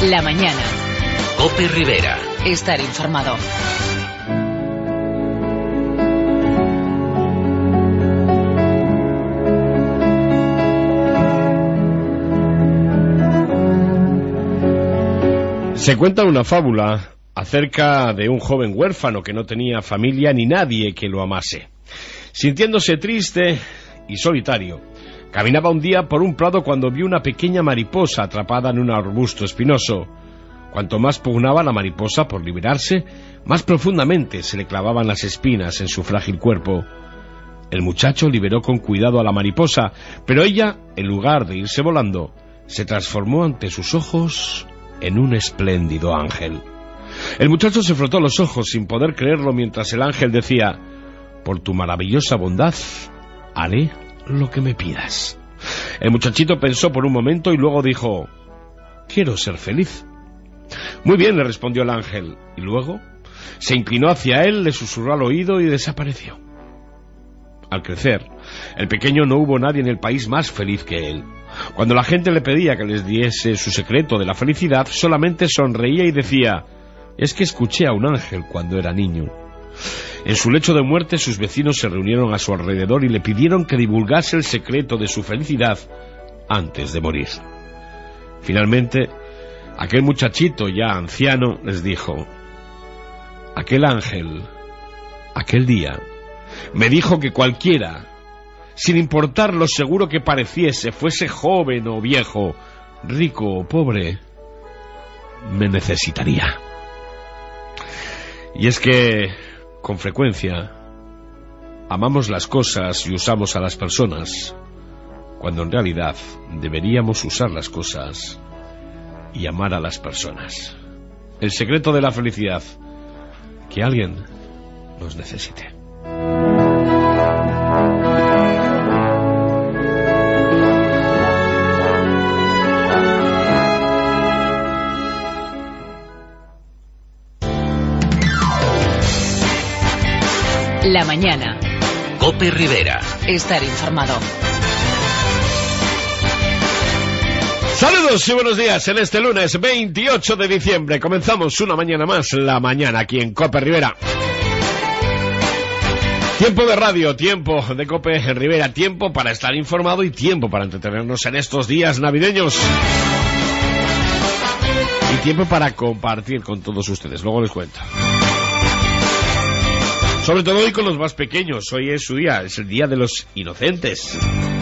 La mañana. COPE Rivera. Estar informado. Se cuenta una fábula acerca de un joven huérfano que no tenía familia ni nadie que lo amase. Sintiéndose triste y solitario, caminaba un día por un prado cuando vio una pequeña mariposa atrapada en un arbusto espinoso. Cuanto más pugnaba la mariposa por liberarse, más profundamente se le clavaban las espinas en su frágil cuerpo. El muchacho liberó con cuidado a la mariposa, pero ella, en lugar de irse volando, se transformó ante sus ojos en un espléndido ángel. El muchacho se frotó los ojos sin poder creerlo mientras el ángel decía: «Por tu maravillosa bondad, haré lo que me pidas». El muchachito pensó por un momento y luego dijo: «Quiero ser feliz». «Muy bien», le respondió el ángel, y luego se inclinó hacia él, le susurró al oído y desapareció. Al crecer, el pequeño no hubo nadie en el país más feliz que él. Cuando la gente le pedía que les diese su secreto de la felicidad, solamente sonreía y decía: «Es que escuché a un ángel cuando era niño». En su lecho de muerte, sus vecinos se reunieron a su alrededor y le pidieron que divulgase el secreto de su felicidad antes de morir. Finalmente, aquel muchachito ya anciano les dijo: «Aquel ángel, aquel día, me dijo que cualquiera, sin importar lo seguro que pareciese, fuese joven o viejo, rico o pobre, me necesitaría». Y es que, con frecuencia, amamos las cosas y usamos a las personas, cuando en realidad deberíamos usar las cosas y amar a las personas. El secreto de la felicidad: que alguien nos necesite. La mañana. COPE Rivera. Estar informado. Saludos y buenos días en este lunes 28 de diciembre. Comenzamos una mañana más, La mañana, aquí en COPE Rivera. Tiempo de radio, tiempo de COPE Rivera, tiempo para estar informado y tiempo para entretenernos en estos días navideños. Y tiempo para compartir con todos ustedes, luego les cuento. Sobre todo hoy con los más pequeños, hoy es su día, es el día de los inocentes.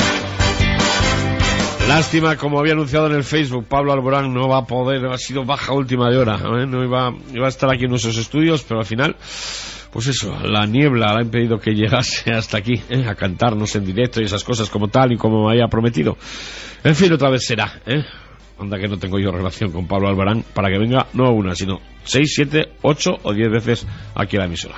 Lástima, como había anunciado en el Facebook, Pablo Alborán no va a poder, ha sido baja última de hora, no iba a estar aquí en nuestros estudios, pero al final, pues eso, la niebla le ha impedido que llegase hasta aquí, a cantarnos en directo y esas cosas como tal y como me había prometido. En fin, otra vez será, Anda que no tengo yo relación con Pablo Alborán para que venga no una, sino 6, 7, 8 o 10 veces aquí a la emisora.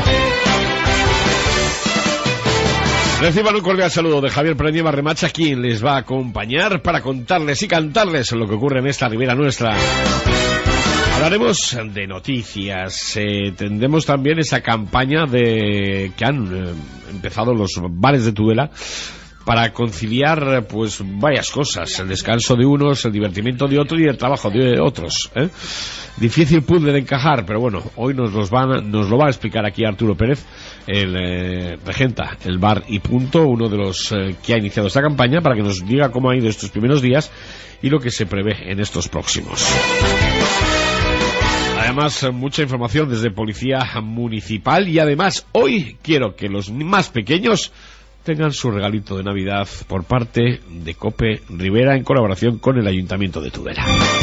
Reciban un cordial saludo de Javier Pérez Remacha, quien les va a acompañar para contarles y cantarles lo que ocurre en esta ribera nuestra. Hablaremos de noticias, tendremos también esa campaña que han empezado los bares de Tudela para conciliar pues varias cosas, el descanso de unos, el divertimiento de otros y el trabajo de otros, Difícil puzzle de encajar, pero bueno, hoy nos lo va a explicar aquí Arturo Pérez, el regenta el bar y punto, uno de los que ha iniciado esta campaña, para que nos diga cómo ha ido estos primeros días y lo que se prevé en estos próximos. Además, mucha información desde Policía Municipal y además hoy quiero que los más pequeños tengan su regalito de Navidad por parte de COPE Rivera en colaboración con el Ayuntamiento de Tudela.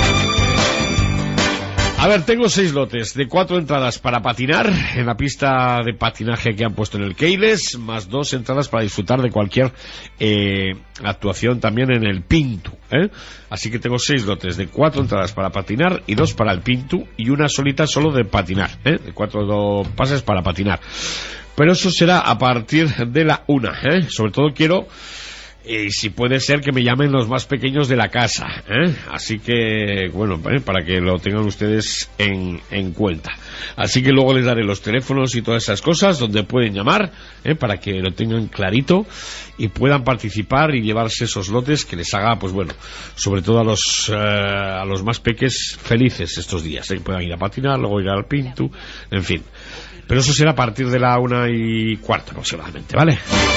A ver, tengo 6 lotes de 4 entradas para patinar en la pista de patinaje que han puesto en el Keiles, más 2 entradas para disfrutar de cualquier actuación también en el Pintu, Así que tengo 6 lotes de 4 entradas para patinar y 2 para el Pintu y una solita solo de patinar, de 4 pases para patinar. Pero eso será a partir de la 1, Sobre todo quiero Y si puede ser que me llamen los más pequeños de la casa, ¿eh? Así que, bueno, para que lo tengan ustedes en cuenta. Así que luego les daré los teléfonos y todas esas cosas donde pueden llamar, para que lo tengan clarito y puedan participar y llevarse esos lotes que les haga, pues bueno, sobre todo a los más peques felices estos días, que puedan ir a patinar, luego ir al Pintu, en fin. Pero eso será a partir de la 1:15 aproximadamente, ¿vale?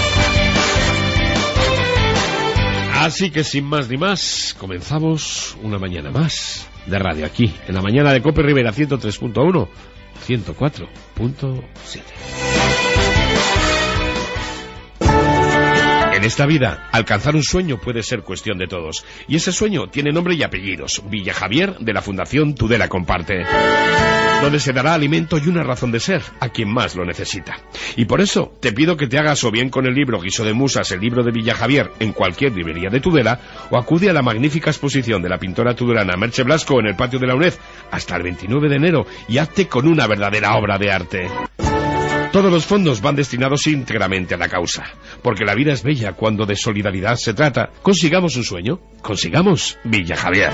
Así que sin más ni más, comenzamos una mañana más de radio aquí, en la mañana de Cope Rivera 103.1, 104.7. En esta vida, alcanzar un sueño puede ser cuestión de todos. Y ese sueño tiene nombre y apellidos. Villa Javier, de la Fundación Tudela Comparte, donde se dará alimento y una razón de ser a quien más lo necesita. Y por eso te pido que te hagas o bien con el libro Guiso de Musas, el libro de Villa Javier, en cualquier librería de Tudela, o acude a la magnífica exposición de la pintora tudelana Merche Blasco en el patio de la UNED hasta el 29 de enero y hazte con una verdadera obra de arte. Todos los fondos van destinados íntegramente a la causa, porque la vida es bella cuando de solidaridad se trata. Consigamos un sueño, consigamos Villa Javier.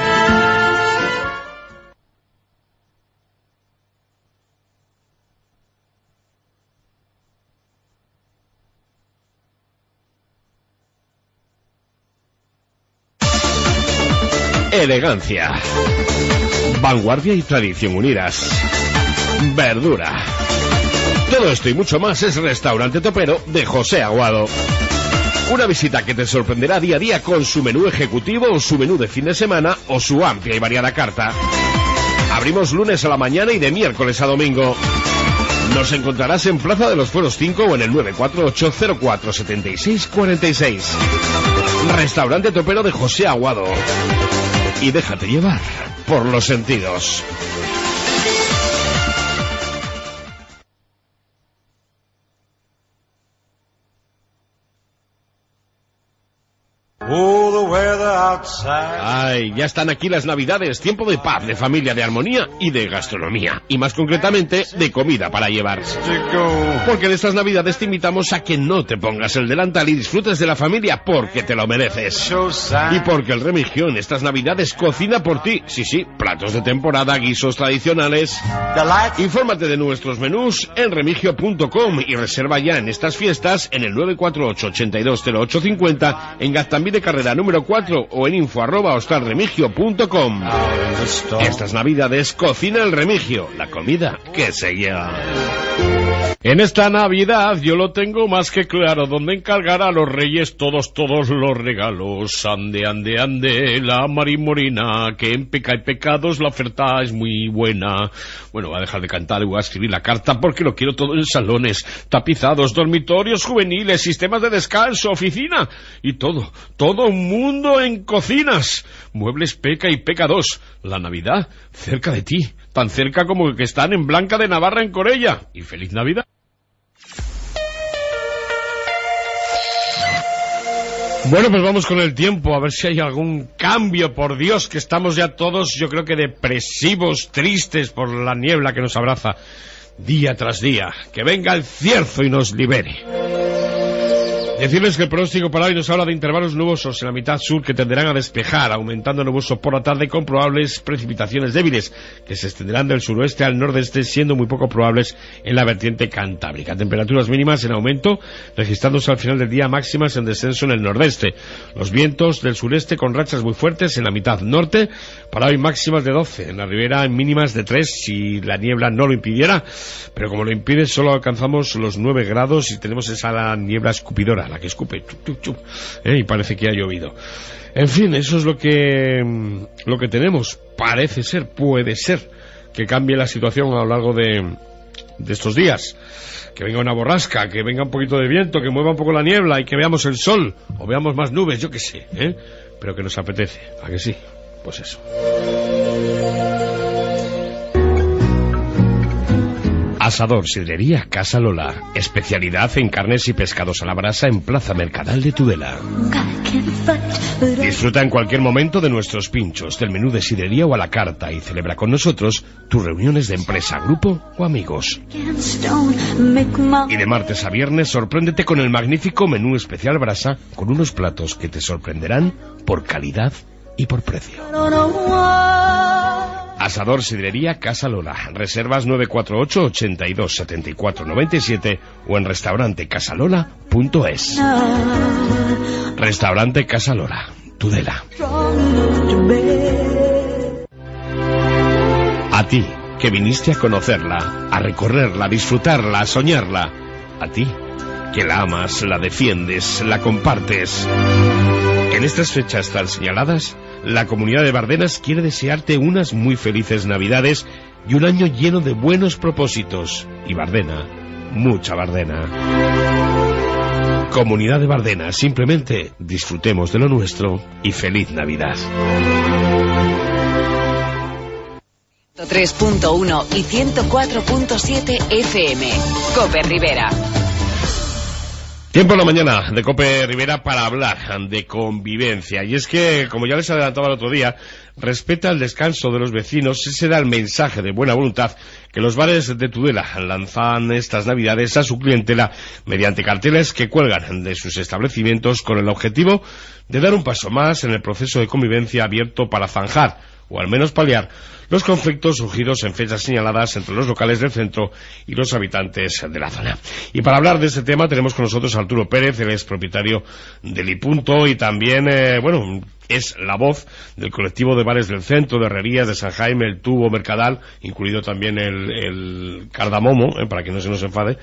Elegancia, vanguardia y tradición unidas, verdura. Todo esto y mucho más es Restaurante Topero de José Aguado. Una visita que te sorprenderá día a día con su menú ejecutivo o su menú de fin de semana o su amplia y variada carta. Abrimos lunes a la mañana y de miércoles a domingo. Nos encontrarás en Plaza de los Fueros 5 o en el 948047646. Restaurante Topero de José Aguado. Y déjate llevar por los sentidos. Ay, ya están aquí las Navidades, tiempo de paz, de familia, de armonía y de gastronomía. Y más concretamente, de comida para llevar. Porque en estas Navidades te invitamos a que no te pongas el delantal y disfrutes de la familia porque te lo mereces. Y porque el Remigio en estas Navidades cocina por ti. Sí, sí, platos de temporada, guisos tradicionales. Infórmate de nuestros menús en remigio.com y reserva ya en estas fiestas en el 948-820850 en Gaztambide Carrera número 4 o en info@hostalremigio.com. Estas Navidades cocina el Remigio, la comida que se lleva. En esta Navidad yo lo tengo más que claro, donde encargar a los reyes todos los regalos. Ande, ande, ande, la marimorina, que en Peca y Pecados la oferta es muy buena. Bueno, voy a dejar de cantar y voy a escribir la carta porque lo quiero todo en salones, tapizados, dormitorios juveniles, sistemas de descanso, oficina y todo un mundo en cocinas. Muebles Peca y Peca 2, la Navidad cerca de ti, tan cerca como que están en Blanca de Navarra en Corella. Y feliz Navidad. Bueno, pues vamos con el tiempo, a ver si hay algún cambio. Por Dios, que estamos ya todos, yo creo que depresivos, tristes por la niebla que nos abraza día tras día. Que venga el cierzo y nos libere. Decirles que el pronóstico para hoy nos habla de intervalos nubosos en la mitad sur que tenderán a despejar, aumentando nuboso por la tarde con probables precipitaciones débiles que se extenderán del suroeste al nordeste, siendo muy poco probables en la vertiente cantábrica. Temperaturas mínimas en aumento, registrándose al final del día máximas en descenso en el nordeste. Los vientos del sureste con rachas muy fuertes en la mitad norte, para hoy máximas de 12, en la ribera en mínimas de 3 si la niebla no lo impidiera, pero como lo impide solo alcanzamos los 9 grados y tenemos esa niebla escupidora, la que escupe, chup, chup, chup, y parece que ha llovido. En fin, eso es lo que tenemos. Parece ser, puede ser que cambie la situación a lo largo de estos días. Que venga una borrasca, que venga un poquito de viento, que mueva un poco la niebla y que veamos el sol, o veamos más nubes, yo qué sé, pero que nos apetece, ¿a que sí? Pues eso. Asador Sidrería Casa Lola. Especialidad en carnes y pescados a la brasa en Plaza Mercadal de Tudela. Disfruta en cualquier momento de nuestros pinchos, del menú de sidrería o a la carta y celebra con nosotros tus reuniones de empresa, grupo o amigos. Y de martes a viernes sorpréndete con el magnífico menú especial brasa con unos platos que te sorprenderán por calidad y por precio. Asador Sidrería Casa Lola. Reservas 948 82 74 97 o en restaurantecasalola.es. Restaurante Casa Lola, Tudela. A ti, que viniste a conocerla, a recorrerla, a disfrutarla, a soñarla. A ti, que la amas, la defiendes, la compartes. En estas fechas tan señaladas, la Comunidad de Bardenas quiere desearte unas muy felices Navidades y un año lleno de buenos propósitos. Y Bardena, mucha Bardena. Comunidad de Bardenas, simplemente disfrutemos de lo nuestro y feliz Navidad. 3.1 y 104.7 FM. COPE Rivera. Tiempo en la mañana de COPE Rivera para hablar de convivencia. Y es que, como ya les adelantaba el otro día, respeta el descanso de los vecinos. Ese era el mensaje de buena voluntad que los bares de Tudela lanzan estas Navidades a su clientela mediante carteles que cuelgan de sus establecimientos con el objetivo de dar un paso más en el proceso de convivencia abierto para zanjar, o al menos paliar, los conflictos surgidos en fechas señaladas entre los locales del centro y los habitantes de la zona. Y para hablar de este tema tenemos con nosotros a Arturo Pérez, él es propietario del iPunto y también, es la voz del colectivo de bares del centro, de Herrerías, de San Jaime, el Tubo, Mercadal, incluido también el Cardamomo, para que no se nos enfade,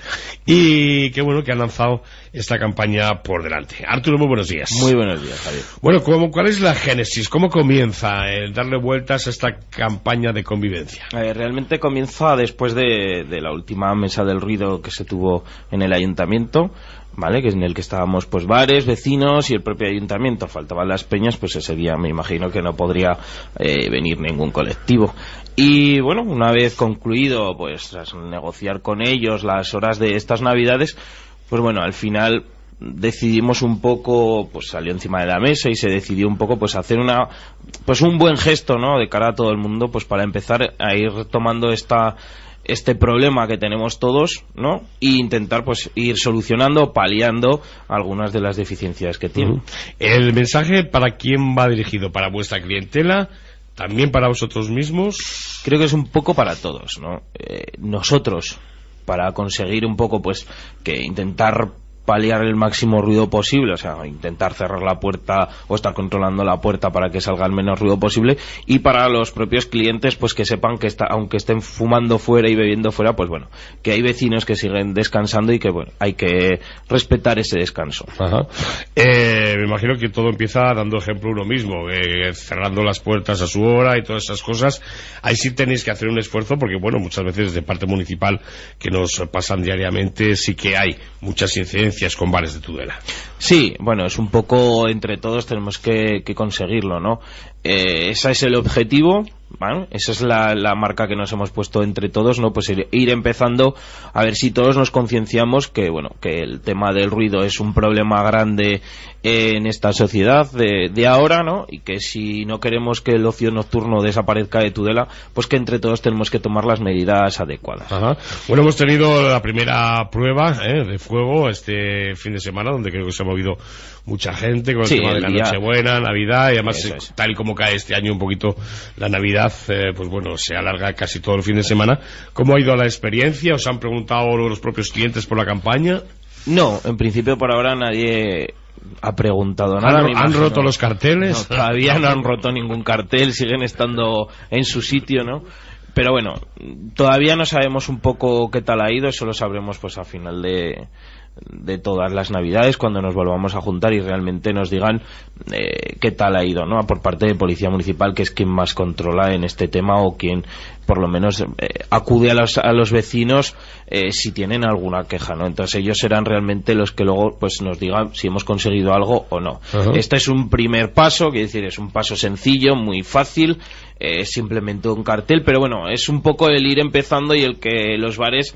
y qué bueno que han lanzado esta campaña por delante. Arturo, muy buenos días. Muy buenos días, Javier. Bueno, ¿cuál es la génesis? ¿Cómo comienza el darle vueltas a esta campaña de convivencia? Realmente comienza después de la última mesa del ruido que se tuvo en el ayuntamiento, ¿vale? Que en el que estábamos pues bares, vecinos y el propio ayuntamiento. Faltaban las peñas, pues ese día me imagino que no podría venir ningún colectivo. Y bueno, una vez concluido pues tras negociar con ellos las horas de estas Navidades, pues bueno, al final decidimos un poco, pues salió encima de la mesa y se decidió un poco pues hacer un buen gesto, ¿no? De cara a todo el mundo, pues para empezar a ir tomando este problema que tenemos todos, ¿no? E intentar pues ir solucionando, paliando algunas de las deficiencias que tiene. ¿El mensaje para quién va dirigido? ¿Para vuestra clientela? ¿También para vosotros mismos? Creo que es un poco para todos, ¿no? Nosotros, para conseguir un poco pues que intentar paliar el máximo ruido posible, o sea, intentar cerrar la puerta o estar controlando la puerta para que salga el menos ruido posible, y para los propios clientes pues que sepan que aunque estén fumando fuera y bebiendo fuera, pues bueno, que hay vecinos que siguen descansando y que bueno, hay que respetar ese descanso. Ajá. Me imagino que todo empieza dando ejemplo uno mismo, cerrando las puertas a su hora y todas esas cosas. Ahí sí tenéis que hacer un esfuerzo porque bueno, muchas veces de parte municipal que nos pasan diariamente sí que hay muchas incidencias con bares de Tudela. Sí, bueno, es un poco entre todos tenemos que conseguirlo, ¿no? Ese es el objetivo, ¿vale? Esa es la marca que nos hemos puesto entre todos, ¿no? Pues ir empezando a ver si todos nos concienciamos que, bueno, que el tema del ruido es un problema grande en esta sociedad de ahora, ¿no? Y que si no queremos que el ocio nocturno desaparezca de Tudela, pues que entre todos tenemos que tomar las medidas adecuadas. Ajá. Bueno, hemos tenido la primera prueba de fuego este fin de semana, donde creo que se ha movido mucha gente con el tema de la Nochebuena, Navidad, y además tal y como cae este año un poquito la Navidad, pues bueno, se alarga casi todo el fin de semana. ¿Cómo ha ido la experiencia? ¿Os han preguntado los propios clientes por la campaña? No, en principio por ahora nadie ha preguntado nada. ¿Han roto los carteles? No, todavía no han roto ningún cartel, siguen estando en su sitio, ¿no? Pero bueno, todavía no sabemos un poco qué tal ha ido, eso lo sabremos pues a final de todas las Navidades, cuando nos volvamos a juntar y realmente nos digan qué tal ha ido, ¿no? Por parte de Policía Municipal, que es quien más controla en este tema, o quien por lo menos acude a los vecinos si tienen alguna queja, ¿no? Entonces ellos serán realmente los que luego pues nos digan si hemos conseguido algo o no. Uh-huh. Este es un primer paso, quiere decir, es un paso sencillo, muy fácil, simplemente un cartel, pero bueno, es un poco el ir empezando y el que los bares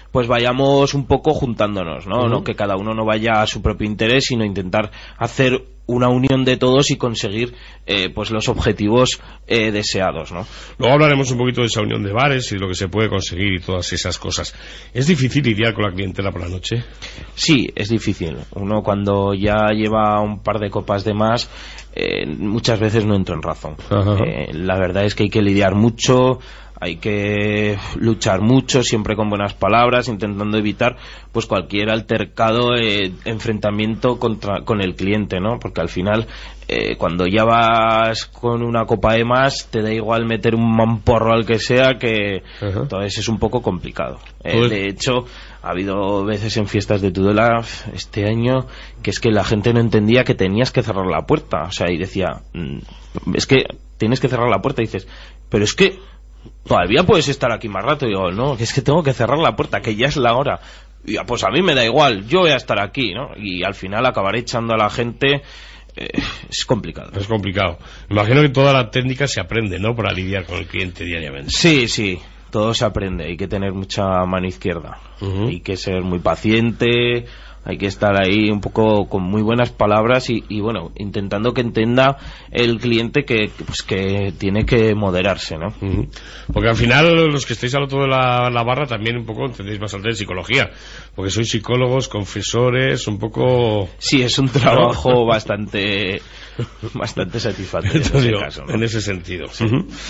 pues vayamos un poco juntándonos, ¿no? ¿no? Que cada uno no vaya a su propio interés, sino intentar hacer una unión de todos y conseguir pues los objetivos deseados, ¿no? Luego hablaremos un poquito de esa unión de bares y lo que se puede conseguir y todas esas cosas. ¿Es difícil lidiar con la clientela por la noche? Sí, es difícil. Uno cuando ya lleva un par de copas de más, muchas veces no entra en razón. La verdad es que hay que lidiar mucho, hay que luchar mucho, siempre con buenas palabras, intentando evitar pues cualquier altercado, enfrentamiento con el cliente, ¿no? Porque al final, cuando ya vas con una copa de más, te da igual meter un mamporro al que sea, que entonces es un poco complicado. De hecho, ha habido veces en fiestas de Tudela este año que es que la gente no entendía que tenías que cerrar la puerta, o sea, y decía, es que tienes que cerrar la puerta, y dices, pero es que todavía puedes estar aquí más rato. Y digo, no, es que tengo que cerrar la puerta, que ya es la hora. Y pues a mí me da igual, yo voy a estar aquí, ¿no? Y al final acabaré echando a la gente. Es complicado. Es complicado. Imagino que toda la técnica se aprende, ¿no? Para lidiar con el cliente diariamente. Sí, sí, todo se aprende. Hay que tener mucha mano izquierda. Hay que ser muy paciente, hay que estar ahí un poco con muy buenas palabras y bueno, intentando que entenda el cliente que tiene que moderarse, ¿no? Porque al final los que estáis al otro de la barra también un poco entendéis bastante de psicología, porque sois psicólogos, confesores, un poco... Sí, es un trabajo bastante satisfactorio en ese caso, ¿no? En ese sentido, sí.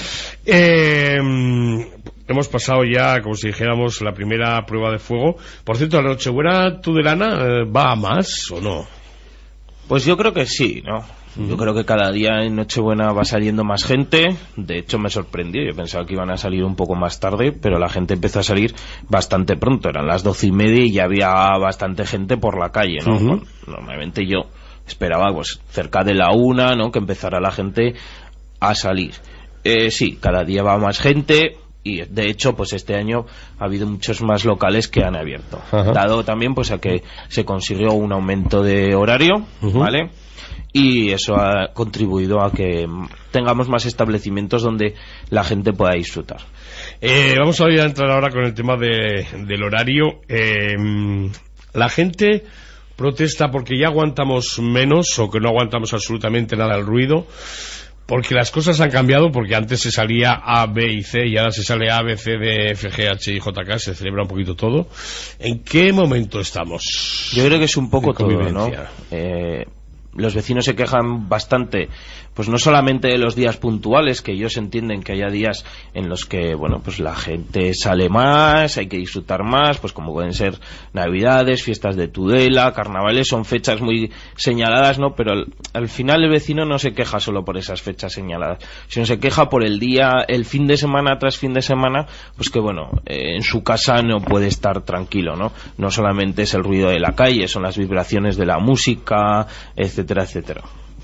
Hemos pasado ya, como si dijéramos, la primera prueba de fuego. Por cierto, la Nochebuena tudelana, ¿va a más o no? Pues yo creo que sí, ¿no? Yo creo que cada día en Nochebuena va saliendo más gente. De hecho, me sorprendió. Yo pensaba que iban a salir un poco más tarde, pero la gente empezó a salir bastante pronto. Eran las 12:30 y ya había bastante gente por la calle, ¿no? Bueno, normalmente yo esperaba pues cerca de la 1, ¿no? Que empezara la gente a salir. Sí, cada día va más gente. Y de hecho pues este año ha habido muchos más locales que han abierto, dado también pues a que se consiguió un aumento de horario, ¿vale? Y eso ha contribuido a que tengamos más establecimientos donde la gente pueda disfrutar. Vamos a entrar ahora con el tema del horario. La gente protesta porque ya aguantamos menos o que no aguantamos absolutamente nada el ruido, porque las cosas han cambiado, porque antes se salía A, B y C y ahora se sale A, B, C, D, F, G, H y J, K, se celebra un poquito todo. ¿En qué momento estamos? Yo creo que es un poco todo, ¿no? Los vecinos se quejan bastante, pues no solamente de los días puntuales, que ellos entienden que haya días en los que, bueno, pues la gente sale más, hay que disfrutar más, pues como pueden ser Navidades, fiestas de Tudela, carnavales, son fechas muy señaladas, ¿no? Pero al final el vecino no se queja solo por esas fechas señaladas, sino se queja por el día, el fin de semana tras fin de semana, pues que bueno, en su casa no puede estar tranquilo, ¿no? No solamente es el ruido de la calle, son las vibraciones de la música, etcétera, etcétera.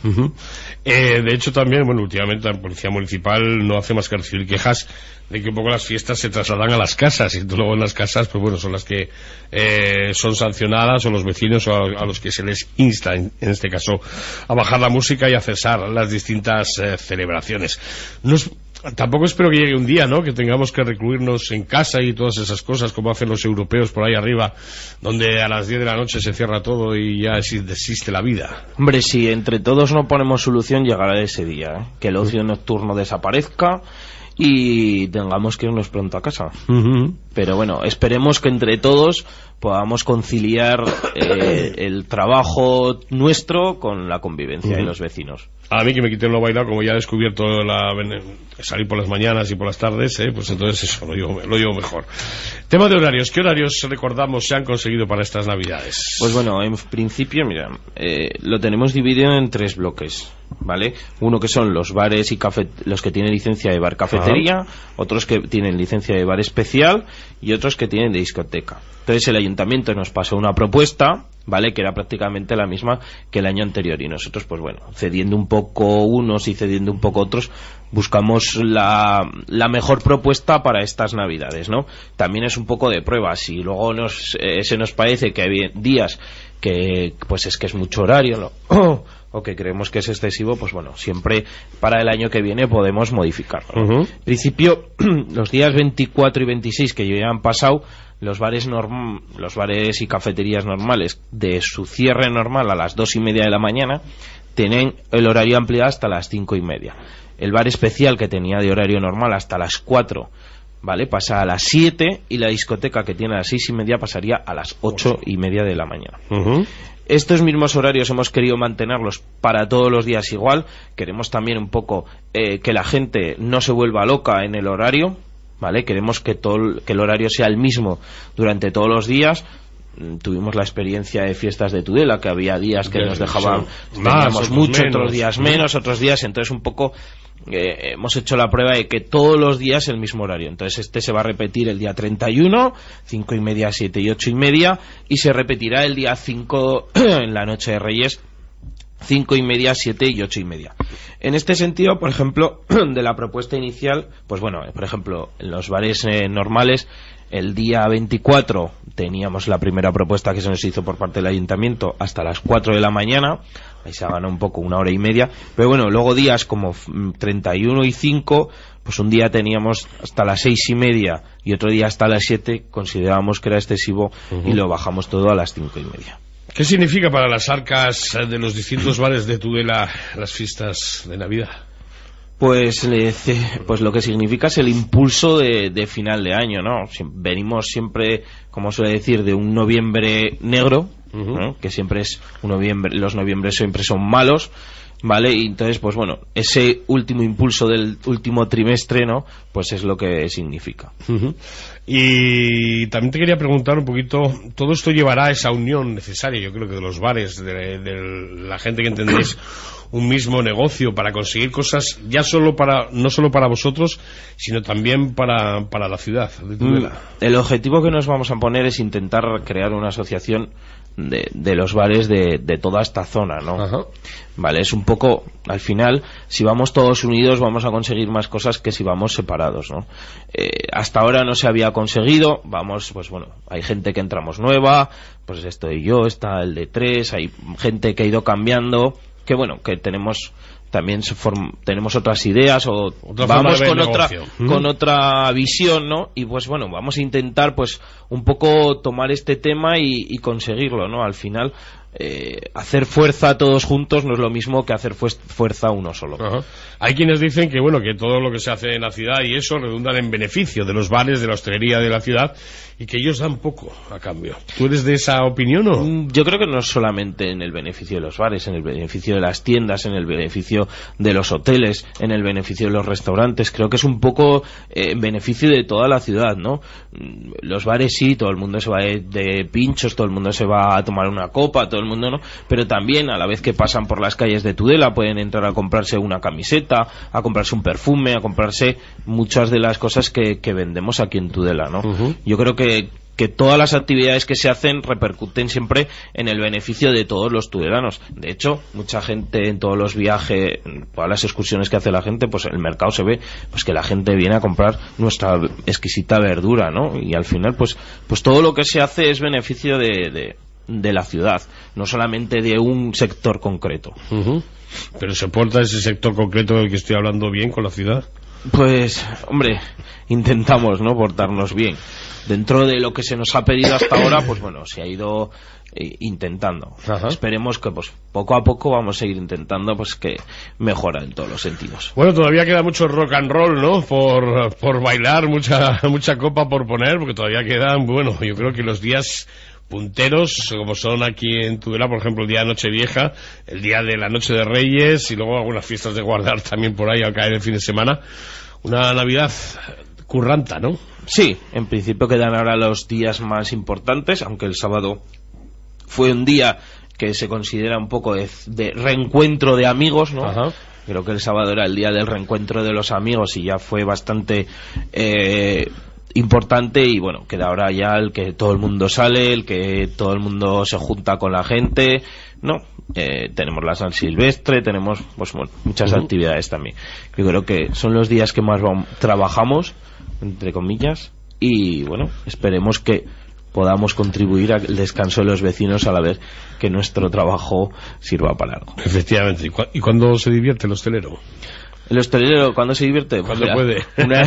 De hecho también, bueno, últimamente la policía municipal no hace más que recibir quejas de que un poco las fiestas se trasladan a las casas, y luego en las casas pues bueno, son las que son sancionadas, o los vecinos o a los que se les insta en este caso a bajar la música y a cesar las distintas celebraciones. Tampoco espero que llegue un día, ¿no?, que tengamos que recluirnos en casa y todas esas cosas como hacen los europeos por ahí arriba, donde a las 10 de la noche se cierra todo y ya desiste la vida. Hombre, si entre todos no ponemos solución, llegará ese día, ¿eh? Que el ocio nocturno desaparezca y tengamos que irnos pronto a casa. Pero bueno, esperemos que entre todos podamos conciliar el trabajo nuestro con la convivencia de los vecinos. A mí que me quiten lo bailado, como ya he descubierto salir por las mañanas y por las tardes, pues entonces eso lo llevo mejor. Tema de horarios. ¿Qué horarios, recordamos, se han conseguido para estas Navidades? Pues bueno, en principio, mira, lo tenemos dividido en 3 bloques, ¿vale? Uno que son los bares y los que tienen licencia de bar cafetería, otros que tienen licencia de bar especial y otros que tienen de discoteca. Entonces el ayuntamiento nos pasó una propuesta, ¿vale?, que era prácticamente la misma que el año anterior, y nosotros pues bueno, cediendo un poco unos y cediendo un poco otros, buscamos la mejor propuesta para estas Navidades, ¿no? También es un poco de prueba. Si luego se nos parece que hay días que pues es mucho horario, ¿no? o que creemos que es excesivo, pues bueno, siempre para el año que viene podemos modificarlo, ¿no? En principio, los días 24 y 26 que ya han pasado, los bares y cafeterías normales de su cierre normal a las 2:30 de la mañana tienen el horario ampliado hasta las 5:30. El bar especial, que tenía de horario normal hasta las 4, ¿vale?, pasa a las 7, y la discoteca, que tiene a las 6:30, pasaría a las 8:30 de la mañana. Estos mismos horarios hemos querido mantenerlos para todos los días igual. Queremos también un poco que la gente no se vuelva loca en el horario, ¿vale? Queremos que el horario sea el mismo durante todos los días. Tuvimos la experiencia de fiestas de Tudela, que había días que nos dejaban más, mucho, menos, otros días menos, otros días, entonces un poco hemos hecho la prueba de que todos los días el mismo horario. Entonces se va a repetir el día 31, 5:30, 7 y 8:30, y se repetirá el día 5 en la noche de Reyes, 5:30, 7 y 8:30. En este sentido, por ejemplo, de la propuesta inicial, pues bueno, por ejemplo, en los bares normales, el día 24 teníamos la primera propuesta que se nos hizo por parte del ayuntamiento hasta las 4 de la mañana, ahí se ha ganado un poco, 1 hora y media, pero bueno, luego días como 31 y 5, pues un día teníamos hasta las 6:30 y otro día hasta las 7, considerábamos que era excesivo y lo bajamos todo a las 5:30. ¿Qué significa para las arcas de los distintos bares de Tudela las fiestas de Navidad? Pues lo que significa es el impulso de final de año, ¿no? Venimos siempre, como suele decir, de un noviembre negro, ¿no?, que siempre es un noviembre, los noviembres siempre son malos, ¿vale? Y entonces, pues bueno, ese último impulso del último trimestre, ¿no?, pues es lo que significa. Y también te quería preguntar un poquito, todo esto llevará a esa unión necesaria, yo creo que de los bares, de la gente que entendéis un mismo negocio, para conseguir cosas ya no solo para vosotros, sino también para la ciudad de Tudela. El objetivo que nos vamos a poner es intentar crear una asociación de los bares de toda esta zona, ¿no? Ajá. Vale, es un poco, al final, si vamos todos unidos vamos a conseguir más cosas que si vamos separados, ¿no? Hasta ahora no se había conseguido, pues bueno, hay gente que entramos nueva, pues estoy yo, está el de 3, hay gente que ha ido cambiando, que bueno, que tenemos tenemos otras ideas, o vamos con otra visión, ¿no? Y pues bueno, vamos a intentar pues un poco tomar este tema y conseguirlo, ¿no? Al final, hacer fuerza todos juntos no es lo mismo que hacer fuerza uno solo. Ajá. Hay quienes dicen que bueno, que todo lo que se hace en la ciudad y eso redundan en beneficio de los bares, de la hostelería de la ciudad, y que ellos dan poco a cambio. ¿Tú eres de esa opinión o...? Yo creo que no es solamente en el beneficio de los bares, en el beneficio de las tiendas, en el beneficio de los hoteles, en el beneficio de los restaurantes. Creo que es un poco en beneficio de toda la ciudad, ¿no? Los bares sí, todo el mundo se va de pinchos, todo el mundo se va a tomar una copa, todo el mundo, ¿no? Pero también, a la vez que pasan por las calles de Tudela, pueden entrar a comprarse una camiseta, a comprarse un perfume, a comprarse muchas de las cosas que vendemos aquí en Tudela, ¿no? Yo creo que todas las actividades que se hacen repercuten siempre en el beneficio de todos los tudelanos. De hecho, mucha gente en todos los viajes, en todas las excursiones que hace la gente, pues en el mercado se ve pues que la gente viene a comprar nuestra exquisita verdura, ¿no? Y al final, pues todo lo que se hace es beneficio de la ciudad, no solamente de un sector concreto. ¿Pero se porta ese sector concreto del que estoy hablando bien con la ciudad? Pues, hombre, intentamos, ¿no?, portarnos bien. Dentro de lo que se nos ha pedido hasta ahora, pues bueno, se ha ido intentando. Ajá. Esperemos que pues poco a poco vamos a ir intentando pues que mejora en todos los sentidos. Bueno, todavía queda mucho rock and roll, ¿no? Por bailar, mucha copa por poner, porque todavía quedan, bueno, yo creo que los días punteros, como son aquí en Tudela, por ejemplo, el día de Nochevieja, el día de la Noche de Reyes y luego algunas fiestas de guardar también por ahí al caer el fin de semana. Una Navidad curranta, ¿no? Sí, en principio quedan ahora los días más importantes, aunque el sábado fue un día que se considera un poco de reencuentro de amigos, ¿no? Ajá. Creo que el sábado era el día del reencuentro de los amigos y ya fue bastante importante, y bueno, queda ahora ya el que todo el mundo sale, el que todo el mundo se junta con la gente, ¿no? Tenemos la San Silvestre, tenemos pues bueno, muchas actividades también. Yo creo que son los días que más trabajamos, entre comillas, y bueno, esperemos que podamos contribuir al descanso de los vecinos a la vez que nuestro trabajo sirva para algo. Efectivamente. ¿Y cuándo se divierte el hostelero? ¿El hostelero cuándo se divierte? Cuando puede.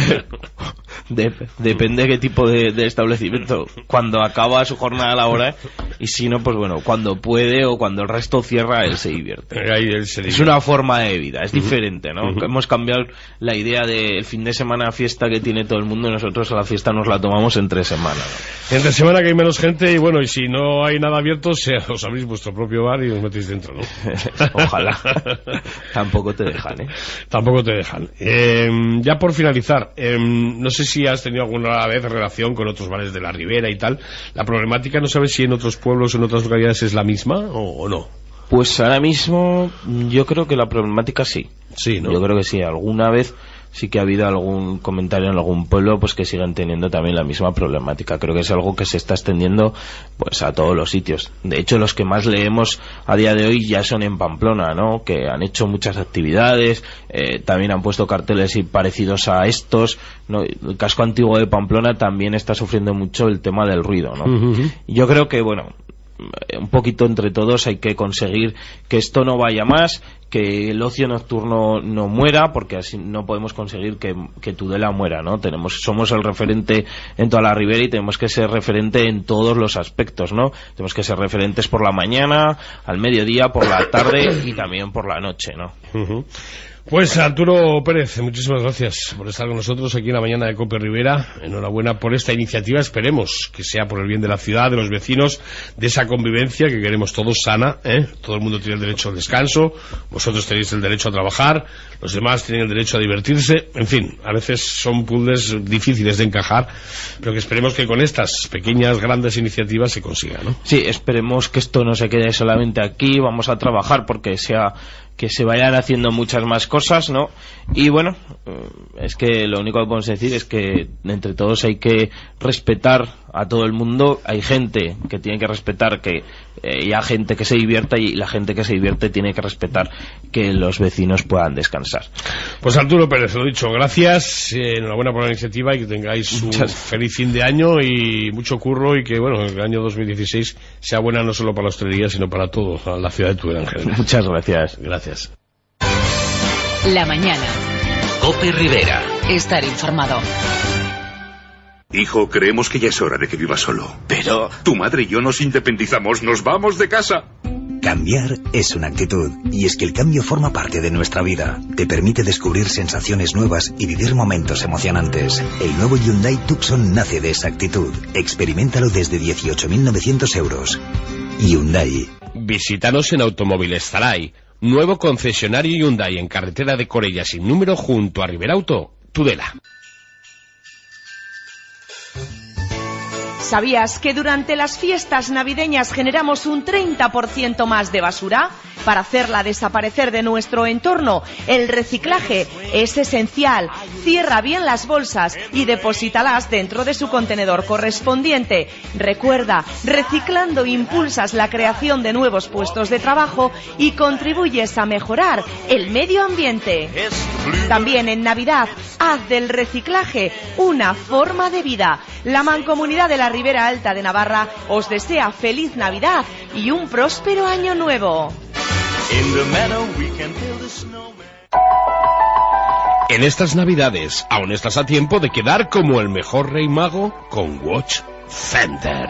Depende de qué tipo de establecimiento. Cuando acaba su jornada laboral, y si no, pues bueno, cuando puede o cuando el resto cierra, él se divierte. Es una forma de vida, es diferente, ¿no? Hemos cambiado la idea del fin de semana fiesta que tiene todo el mundo, y nosotros a la fiesta nos la tomamos entre semana, ¿no? Entre semana que hay menos gente, y bueno, y si no hay nada abierto, os abrís vuestro propio bar y os metéis dentro, ¿no? Ojalá. Tampoco te dejan, ¿eh? Tampoco te dejan. Ya por finalizar, no sé si has tenido alguna vez relación con otros bares de la Ribera y tal. La problemática, no sabes si en otros pueblos o en otras localidades es la misma o no. Pues ahora mismo yo creo que la problemática sí. Sí, ¿no? Yo creo que sí. Alguna vez sí que ha habido algún comentario en algún pueblo pues que siguen teniendo también la misma problemática. Creo que es algo que se está extendiendo pues a todos los sitios. De hecho, los que más leemos a día de hoy ya son en Pamplona, ¿no? Que han hecho muchas actividades, también han puesto carteles parecidos a estos, ¿no? El casco antiguo de Pamplona también está sufriendo mucho el tema del ruido, ¿no? Yo creo que, bueno, un poquito entre todos hay que conseguir que esto no vaya más, que el ocio nocturno no muera, porque así no podemos conseguir que Tudela muera, ¿no? Somos el referente en toda la Ribera y tenemos que ser referente en todos los aspectos, ¿no? Tenemos que ser referentes por la mañana, al mediodía, por la tarde y también por la noche, ¿no? Pues Arturo Pérez, muchísimas gracias por estar con nosotros aquí en la mañana de COPE Ribera. Enhorabuena por esta iniciativa, esperemos que sea por el bien de la ciudad, de los vecinos, de esa convivencia que queremos todos sana, ¿eh? Todo el mundo tiene el derecho al descanso, vosotros tenéis el derecho a trabajar, los demás tienen el derecho a divertirse, en fin, a veces son puzzles difíciles de encajar, pero que esperemos que con estas pequeñas, grandes iniciativas se consiga, ¿no? Sí, esperemos que esto no se quede solamente aquí, vamos a trabajar porque que se vayan haciendo muchas más cosas, ¿no? Y bueno, es que lo único que podemos decir es que entre todos hay que respetar a todo el mundo. Hay gente que tiene que respetar y hay gente que se divierta, y la gente que se divierte tiene que respetar que los vecinos puedan descansar. Pues Arturo Pérez, lo dicho, gracias, enhorabuena por la iniciativa y que tengáis un feliz fin de año y mucho curro, y que bueno, el año 2016 sea buena no solo para la hostelería sino para todo, para la ciudad de Tudela en general. Muchas gracias. Gracias. La mañana. COPE Ribera. Estar informado. Hijo, creemos que ya es hora de que vivas solo. Pero Tu madre y yo nos independizamos, nos vamos de casa. cambiar es una actitud, y es que el cambio forma parte de nuestra vida. Te permite descubrir sensaciones nuevas y vivir momentos emocionantes. El nuevo Hyundai Tucson nace de esa actitud. Experiméntalo desde 18.900 euros. Hyundai. Visítanos en Automóviles Zaray, nuevo concesionario Hyundai en carretera de Corella sin número junto a Riberauto, Tudela. ¿Sabías que durante las fiestas navideñas generamos un 30% más de basura? Para hacerla desaparecer de nuestro entorno, el reciclaje es esencial. Cierra bien las bolsas y deposítalas dentro de su contenedor correspondiente. Recuerda, reciclando impulsas la creación de nuevos puestos de trabajo y contribuyes a mejorar el medio ambiente. También en Navidad, haz del reciclaje una forma de vida. La Mancomunidad de la Ribera Alta de Navarra os desea feliz Navidad y un próspero año nuevo. En estas Navidades, aún estás a tiempo de quedar como el mejor rey mago con Watch Center.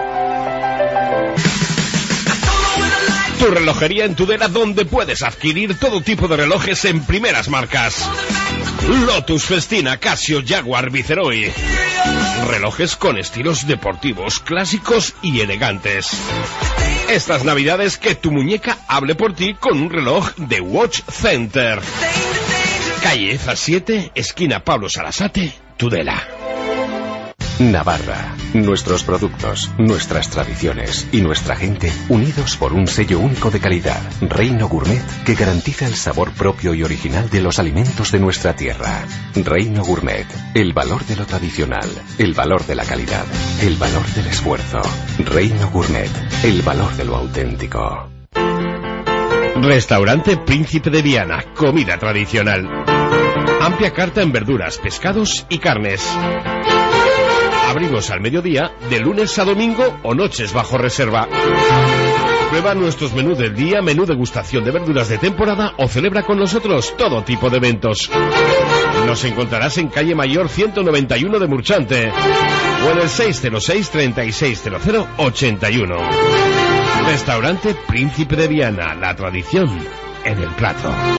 Tu relojería en Tudela, donde puedes adquirir todo tipo de relojes en primeras marcas. Lotus, Festina, Casio, Jaguar, Viceroy. Relojes con estilos deportivos, clásicos y elegantes. Estas Navidades que tu muñeca hable por ti con un reloj de Watch Center. Calle EZA 7, esquina Pablo Sarasate, Tudela. Navarra, nuestros productos, nuestras tradiciones y nuestra gente unidos por un sello único de calidad, Reino Gourmet, que garantiza el sabor propio y original de los alimentos de nuestra tierra. Reino Gourmet, el valor de lo tradicional, el valor de la calidad, el valor del esfuerzo. Reino Gourmet, el valor de lo auténtico. Restaurante Príncipe de Viana, comida tradicional. Amplia carta en verduras, pescados y carnes. Abrimos al mediodía, de lunes a domingo o noches bajo reserva. Prueba nuestros menús del día, menú degustación de verduras de temporada o celebra con nosotros todo tipo de eventos. Nos encontrarás en calle Mayor 191 de Murchante o en el 606 3600 81. Restaurante Príncipe de Viana, la tradición en el plato.